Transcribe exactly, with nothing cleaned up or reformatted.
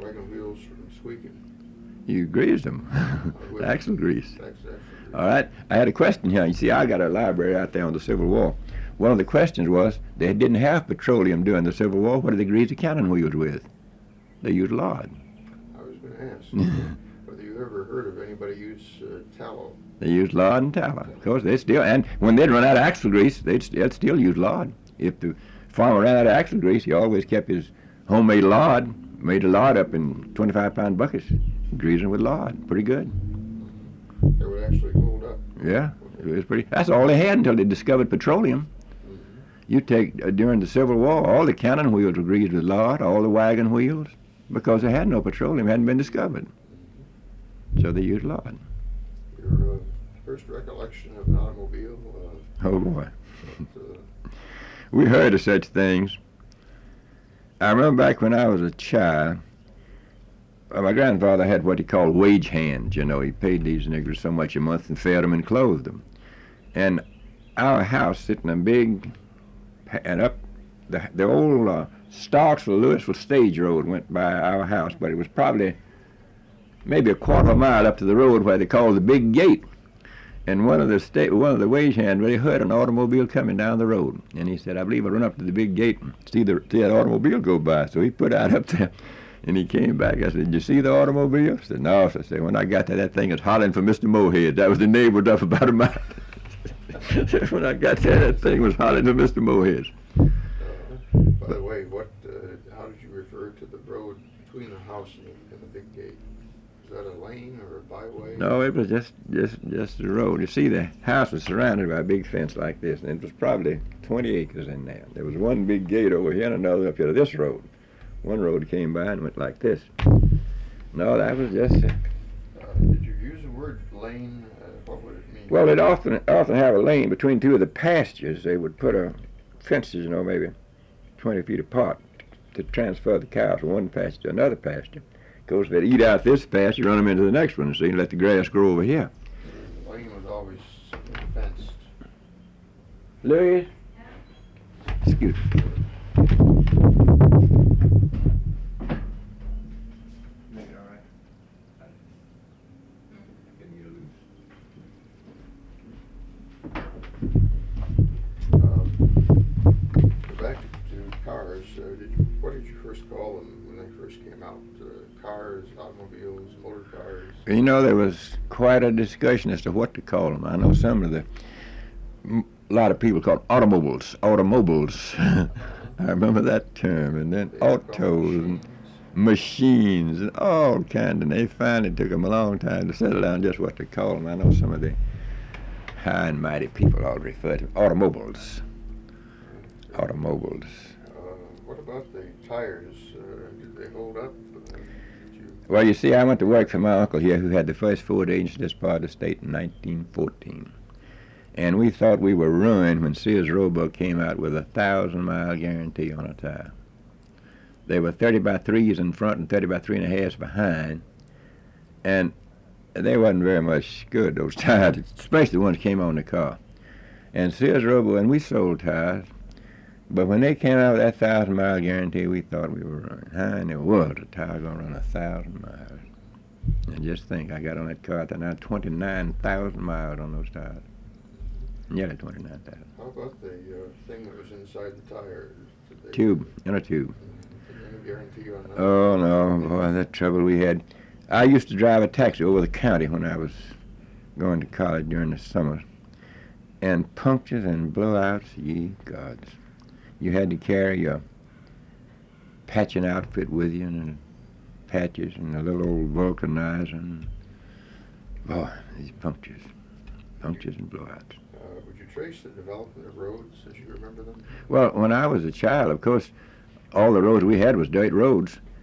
wagon wheels from squeaking. You greased them. Uh, with Axle grease. Axle, axle grease. All right. I had a question here. You see, I got a library out there on the Civil War. One of the questions was, they didn't have petroleum during the Civil War. What did they grease the cannon wheels with? They used lard. I was going to ask whether you ever heard of anybody use uh, tallow. They used lard and tallow. Of course, they still, and when they'd run out of axle grease, they'd, they'd still use lard. If the farmer ran out of axle grease, he always kept his homemade lard, made the lard up in twenty-five pound buckets, greasing with lard. Pretty good. They would actually hold up. Yeah, it was pretty. That's all they had until they discovered petroleum. Mm-hmm. You take, uh, during the Civil War, all the cannon wheels were greased with lard, all the wagon wheels, because they had no petroleum, hadn't been discovered. Mm-hmm. So they used lard. Your uh, first recollection of an automobile? Uh, Oh, boy. but, uh, We heard of such things. I remember back when I was a child, uh, my grandfather had what he called wage hands. You know, he paid these niggers so much a month and fed them and clothed them. And our house sitting a big, and up the the old uh, Starksville Louisville Stage Road went by our house, but it was probably maybe a quarter of a mile up to the road where they called the Big Gate. And one of the sta- one of the wage hands really heard an automobile coming down the road, and he said, "I believe I'll run up to the big gate and see the see that automobile go by." So he put out up there, and he came back. I said, "Did you see the automobile?" I said, "No." So I said, "When I got there, that thing was hollering for Mister Mohead. That was the neighborhood up about a mile." When I got there, that thing was hollering for Mister Mohead. uh, by the way, what? Uh, how did you refer to the road between the house and the, and the big gate? Is that a lane or a byway? No, it was just just just the road. You see, the house was surrounded by a big fence like this, and it was probably twenty acres in there. There was one big gate over here and another up here to this road. One road came by and went like this. No, that was just it. Uh, did you use the word lane? Uh, what would it mean? Well, it often often have a lane between two of the pastures. They would put a fences, you know, maybe twenty feet apart to transfer the cows from one pasture to another pasture. Of course, they'd eat out this pasture, run them into the next one, see, and let the grass grow over here. The lane was always fenced. Louis? Excuse me. Make it all right. Um, go back to cars. Uh, did you, what did you first call them when they first came out? Uh, cars, automobiles, motor cars? You know, there was quite a discussion as to what to call them. I know some of the, m- a lot of people called automobiles, automobiles. I remember that term. And then They were called autos and machines. machines and all kinds. And they finally took them a long time to settle down just what to call them. I know some of the high and mighty people all refer to automobiles. Automobiles. Uh, what about the tires? Uh, did they hold up? Uh, did you, Well, you see, I went to work for my uncle here, who had the first Ford agency in this part of the state in nineteen fourteen. And we thought we were ruined when Sears Roebuck came out with a thousand mile guarantee on a tire. They were thirty by threes in front and thirty by three and a halves behind. And they wasn't very much good, those tires, especially the ones that came on the car. And Sears Roebuck, and we sold tires. But when they came out with that thousand mile guarantee, we thought we were running. How in the world a tire gonna run a thousand miles? And just think, I got on that car at now twenty-nine thousand miles on those tires. Nearly twenty-nine thousand. how about the uh, thing that was inside the tire? Did they, Tube, in a tube. Did they guarantee on that? Oh no, boy, that trouble we had. I used to drive a taxi over the county when I was going to college during the summers. And punctures and blowouts, ye gods. You had to carry your patching outfit with you, and patches and a little old vulcanizer. And, boy, these punctures, punctures and blowouts. Uh, would you trace the development of roads as you remember them? Well, when I was a child, of course, all the roads we had was dirt roads.